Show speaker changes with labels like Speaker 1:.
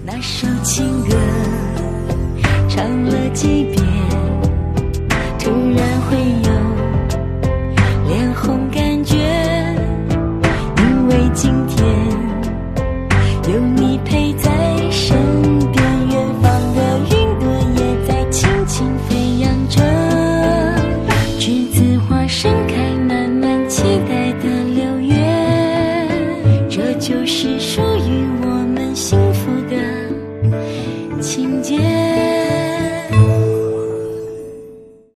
Speaker 1: 那首情歌唱了几遍，突然会有脸红感觉，因为今天有你陪在身边，远方的云朵也在轻轻飞扬着，栀子花盛开，慢慢期待的六月，这就是属